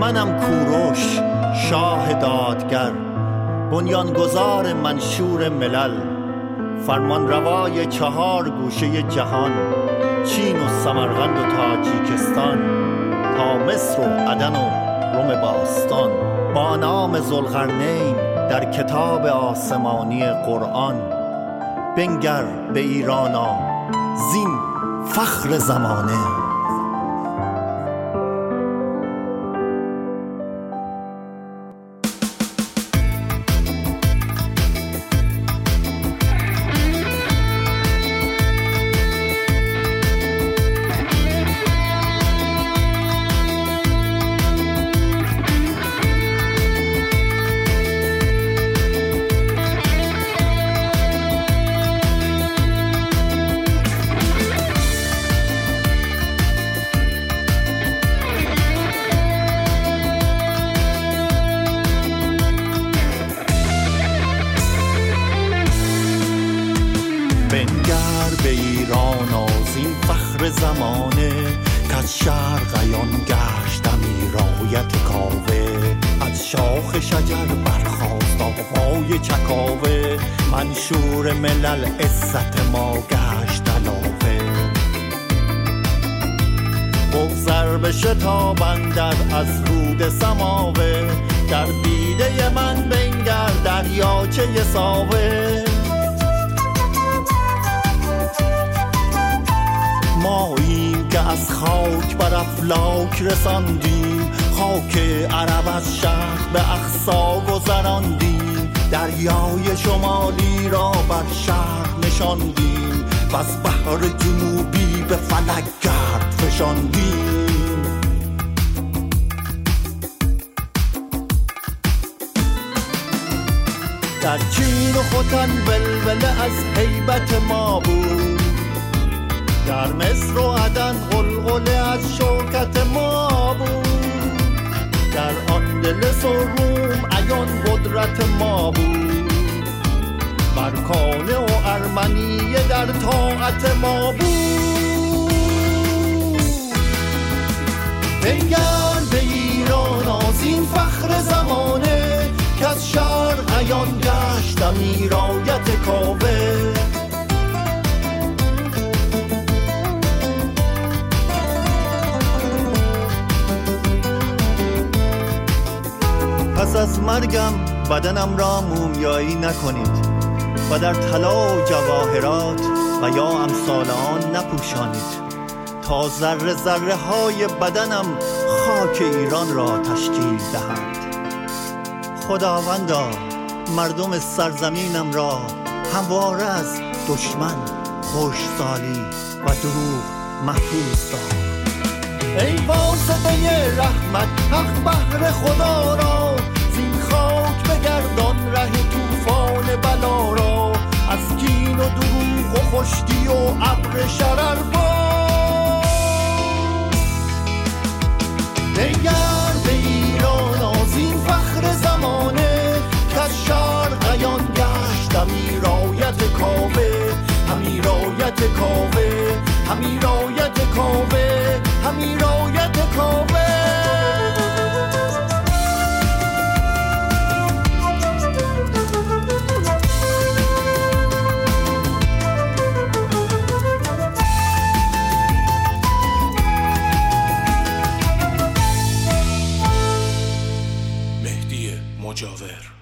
منم کوروش شاه دادگر، بنیانگذار منشور ملل، فرمان روای 4 گوشه جهان، چین و سمرقند و تاجیکستان تا مصر و عدن و روم باستان، با نام ذوالقرنین در کتاب آسمانی قرآن. بنگر به ایرانا زین فخر زمانه. بنگر به ایران آذین فخر زمانه، که از شرق عیان گشت امیرایت کاوه، از شاخ شجر برخاست آقای چکاوه، منشور ملل عزت ما گشت علاوه. بگذر به شتاب اندر از رود سماوه، در دیده من بنگر دریاچه ساوه. ماییم که از خاک بر افلاک رساندیم، خاک عرب از شرق به اقصا گذراندیم، دریای شمالی را بر شرق نشاندیم، و از بحر جنوبی به فلک گرد فشاندیم. در چین و ختن ولوله از هیبت ما بود، در مصر و عدن غلغله از شوکت ما بود، در اندلس و روم عیان قدرت ما بود، برکانه و ارمنیه در طاعت ما بود. بنگر به ایران آذین فخر زمانه، که از شرق عیان گشت امیرایت کاوه. پس از مرگم بدنم را مومیایی نکنید و در طلا و جواهرات و یا امثال آن نپوشانید، تا ذره ذره های بدنم خاک ایران را تشکیل دهد. خداوندا مردم سرزمینم را همواره از دشمن، خشکسالی و دروغ محفوظ دار. ای واسطه رحمت حق بهر خدا را، زین خاک بگردان ره طوفان بلا را، از کین و دروغ و خشکی و ابر شرر باز. بنگر به ایران آذین فخر زمانه، که از شرق عیان گشت امیرایت کاوه. امیرایت کاوه، امیرایت کاوه، امیرایت کاوه. مهدی مجاور.